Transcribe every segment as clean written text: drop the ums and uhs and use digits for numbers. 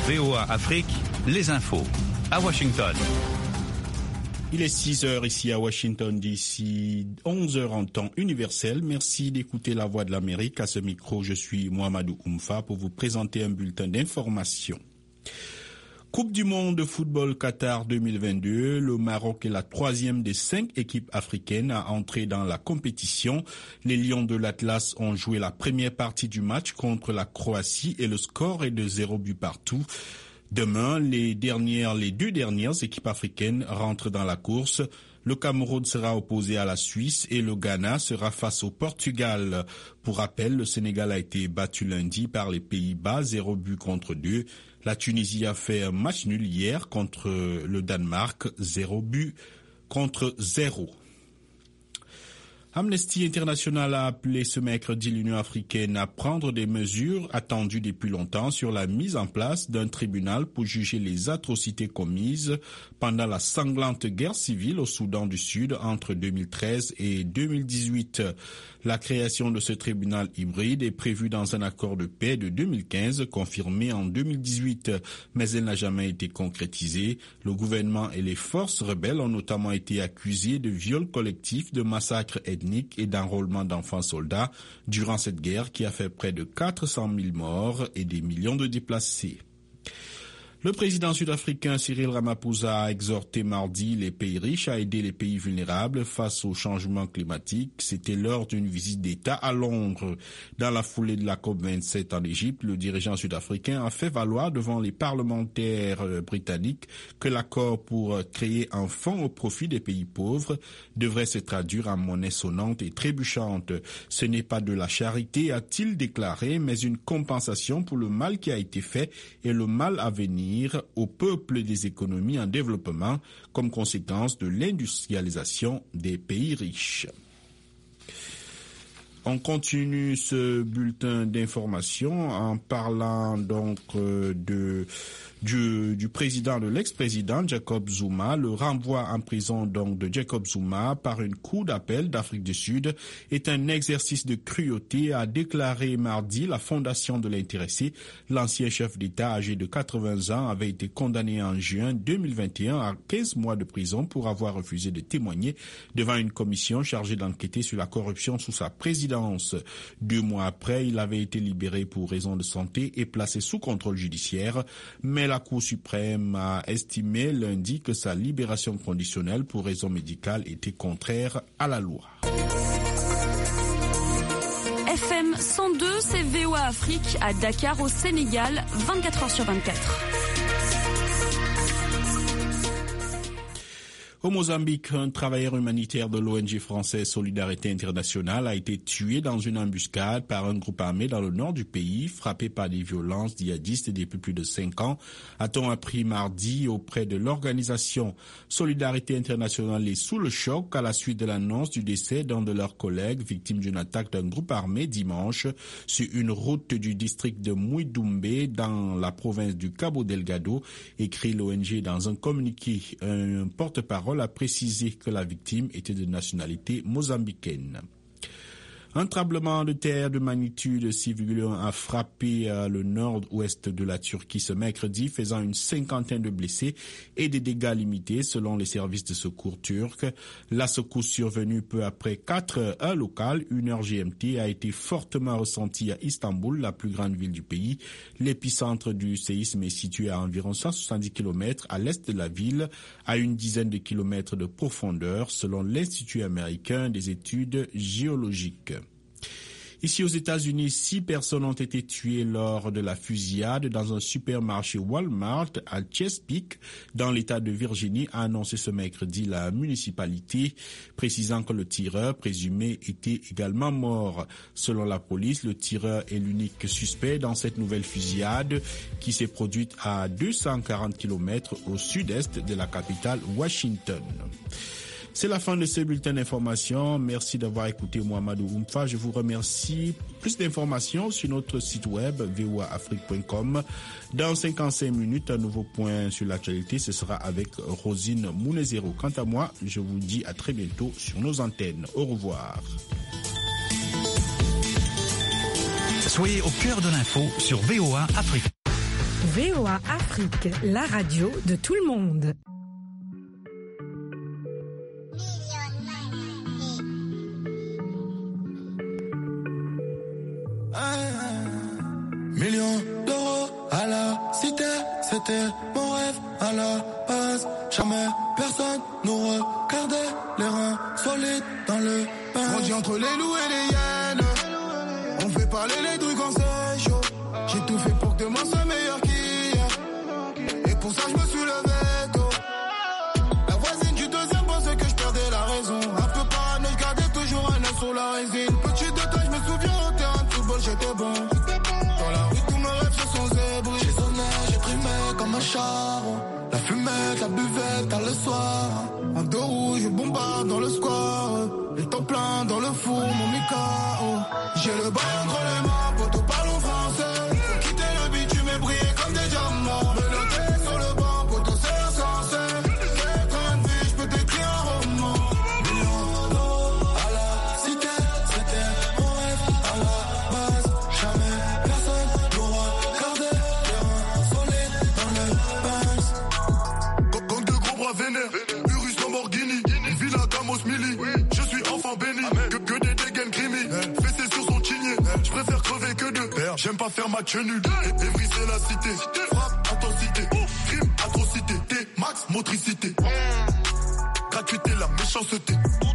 VOA Afrique, les infos. À Washington. Il est 6h ici à Washington, d'ici 11h en temps universel. Merci d'écouter la Voix de l'Amérique. À ce micro, je suis Mohamedou Oumfa pour vous présenter un bulletin d'information. Coupe du monde de football Qatar 2022, le Maroc est la troisième des 5 équipes africaines à entrer dans la compétition. Les Lions de l'Atlas ont joué la première partie du match contre la Croatie et le score est de 0 but partout. Demain, les deux dernières équipes africaines rentrent dans la course. Le Cameroun sera opposé à la Suisse et le Ghana sera face au Portugal. Pour rappel, le Sénégal a été battu lundi par les Pays-Bas, 0 but contre 2. La Tunisie a fait un match nul hier contre le Danemark, 0 but contre 0. Amnesty International a appelé ce mercredi l'Union africaine à prendre des mesures attendues depuis longtemps sur la mise en place d'un tribunal pour juger les atrocités commises pendant la sanglante guerre civile au Soudan du Sud entre 2013 et 2018. La création de ce tribunal hybride est prévue dans un accord de paix de 2015 confirmé en 2018, mais elle n'a jamais été concrétisée. Le gouvernement et les forces rebelles ont notamment été accusés de viols collectifs, de massacres ethniques et d'enrôlement d'enfants soldats durant cette guerre qui a fait près de 400 000 morts et des millions de déplacés. Le président sud-africain Cyril Ramaphosa a exhorté mardi les pays riches à aider les pays vulnérables face au changement climatique. C'était lors d'une visite d'État à Londres. Dans la foulée de la COP27 en Égypte, le dirigeant sud-africain a fait valoir devant les parlementaires britanniques que l'accord pour créer un fonds au profit des pays pauvres devrait se traduire en monnaie sonnante et trébuchante. Ce n'est pas de la charité, a-t-il déclaré, mais une compensation pour le mal qui a été fait et le mal à venir au peuple des économies en développement comme conséquence de l'industrialisation des pays riches. On continue ce bulletin d'information en parlant donc du président, de l'ex-président Jacob Zuma. Le renvoi en prison donc de Jacob Zuma par une cour d'appel d'Afrique du Sud est un exercice de cruauté, a déclaré mardi la fondation de l'intéressé. L'ancien chef d'État âgé de 80 ans avait été condamné en juin 2021 à 15 mois de prison pour avoir refusé de témoigner devant une commission chargée d'enquêter sur la corruption sous sa présidence. 2 mois après, il avait été libéré pour raison de santé et placé sous contrôle judiciaire, mais la Cour suprême a estimé lundi que sa libération conditionnelle pour raison médicale était contraire à la loi. FM 102, c'est VOA Afrique à Dakar au Sénégal, 24h sur 24. Au Mozambique, un travailleur humanitaire de l'ONG française Solidarité Internationale a été tué dans une embuscade par un groupe armé dans le nord du pays, frappé par des violences djihadistes depuis plus de 5 ans, a-t-on appris mardi auprès de l'organisation. Solidarité Internationale est sous le choc à la suite de l'annonce du décès d'un de leurs collègues victime d'une attaque d'un groupe armé dimanche sur une route du district de Mouidoumbé dans la province du Cabo Delgado, écrit l'ONG dans un communiqué. Un porte-parole a précisé que la victime était de nationalité mozambicaine. Un tremblement de terre de magnitude 6,1 a frappé le nord-ouest de la Turquie ce mercredi, faisant une 50aine de blessés et des dégâts limités selon les services de secours turcs. La secousse survenue peu après 4 heures locales, 1 heure GMT, a été fortement ressentie à Istanbul, la plus grande ville du pays. L'épicentre du séisme est situé à environ 170 km à l'est de la ville, à une dizaine de kilomètres de profondeur, selon l'Institut américain des études géologiques. Ici aux États-Unis, 6 personnes ont été tuées lors de la fusillade dans un supermarché Walmart à Chesapeake, dans l'État de Virginie, a annoncé ce mercredi la municipalité, précisant que le tireur présumé était également mort. Selon la police, le tireur est l'unique suspect dans cette nouvelle fusillade qui s'est produite à 240 km au sud-est de la capitale Washington. C'est la fin de ce bulletin d'information. Merci d'avoir écouté Mohamedou Oumfa. Je vous remercie. Plus d'informations sur notre site web voaafrique.com. Dans 55 minutes, un nouveau point sur l'actualité. Ce sera avec Rosine Mounezero. Quant à moi, je vous dis à très bientôt sur nos antennes. Au revoir. Soyez au cœur de l'info sur VOA Afrique. VOA Afrique, la radio de tout le monde. Millions d'euros à la cité, c'était mon rêve à la base. Jamais personne nous regardait, les reins solides dans le bain. On dit entre les loups et les hyènes, on fait parler les douilles quand c'est chaud. J'ai tout fait pour que demain soit meilleur qu'hier, et pour ça je me suis levé tôt. La voisine du deuxième pensait que je perdais la raison. Un peu parano, je gardais toujours un œil sur la résine. Petit détail, je me souviens au terrain de football, j'étais bon. Dans la rue, tous mes rêves se sont zébrés. J'ai sonné, j'ai trimé comme un charron. La fumette, la buvette, à le soir. En deux roues, je bombarde dans le square. Les temps pleins dans le four, mon Mikao. J'ai le bail entre les mains, poteau parlons français. Faut quitter le bitume et briller comme des diamants. Me noter sur le banc, poteau c'est insensé. C'est train de vie, je peux t'écrire un roman. Millions d'euros à la cité, c'était mon rêve à la base. Jamais personne nous regardait, les reins solides dans le Benz. Gang de gros bras vénères, Urus Lamborghini, une villa Gamos Mili. Je suis enfant béni, que des dégaines grimmy. Fessé sur son chigné, je préfère crever que de perdre. J'aime pas faire match nul et briser la cité. Frappe, intensité, crime, atrocité, T-max, motricité. Gratuité, la méchanceté.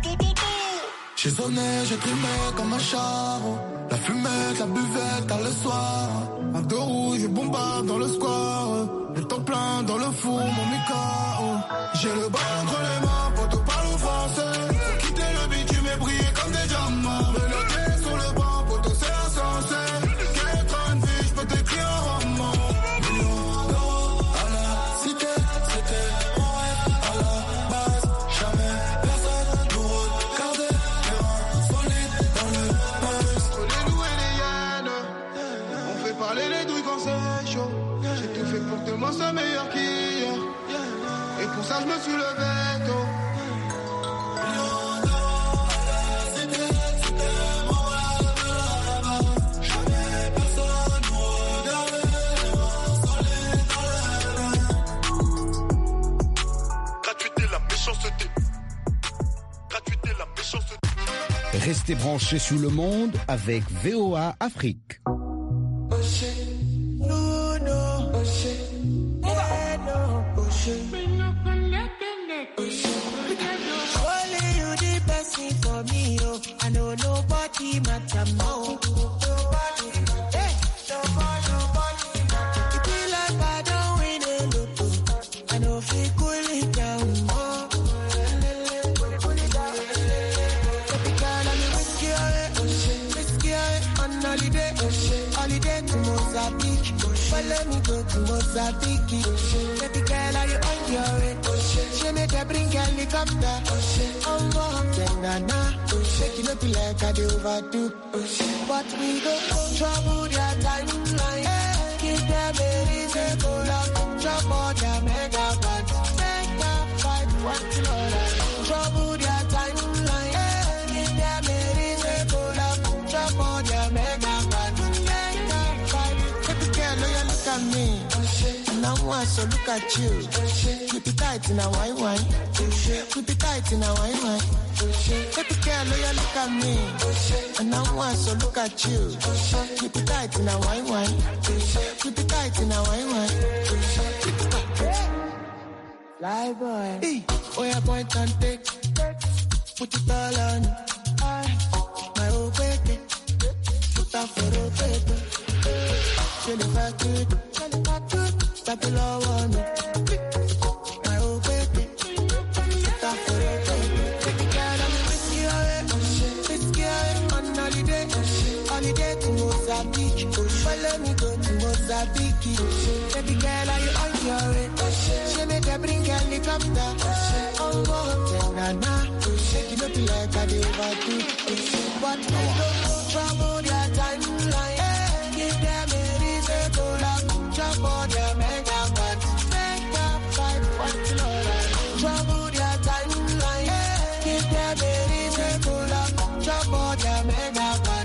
J'ai sonné, j'ai trimé comme un charron. La fumette, la buvette, à le soir. En deux roues, je bombarde dans le square. Les temps pleins dans le four, mon Mikao. J'ai le bail entre les mains, poteau parle français. Faut quitter le bitume et briller comme des diamants. Me noter sur le banc, poteau c'est insensé. Quel train de vie, je peux t'écrire un roman. Millions d'euros à la cité, c'était mon rêve à la base. Jamais personne nous regardait, les reins solides dans le Benz. Entre les loups et les hyènes, on fait parler les douilles quand c'est chaud. J'ai tout fait pour que demain soit meilleur qu'hier, et pour ça je me suis levé tôt. Restez branchés sur le monde avec VOA Afrique. Let me go to Mozambique. Baby girl, are you on your way? She made her bring helicopter. I'm walking, nana. Shaking up like I do overdo. But we go trouble their timeline. Give them a reason to love. Trouble their megabytes. Megabyte, what's more? Trouble their timeline. Give them a reason to love. Trouble their megabytes. Look at me, now I so look at you. Keep it tight in a wine. Keep it tight in a wine. Baby girl, look at me, and now I so look at you. Keep it tight in a wine. Keep it tight in a wine. Fly boy, hey, oh yeah, point and take. Put it all on my old baby. Put up for a baby. Feel it back good, stop it low on me. My old baby, stop for it, baby. Take it out of me, whiskey away, on holiday to Mozambique. Follow me, go to Mozambique. Baby girl, are you on your way? She made her bring helicopter. I'm walking, nana. Shaking up like I do overdo. But we don't trouble.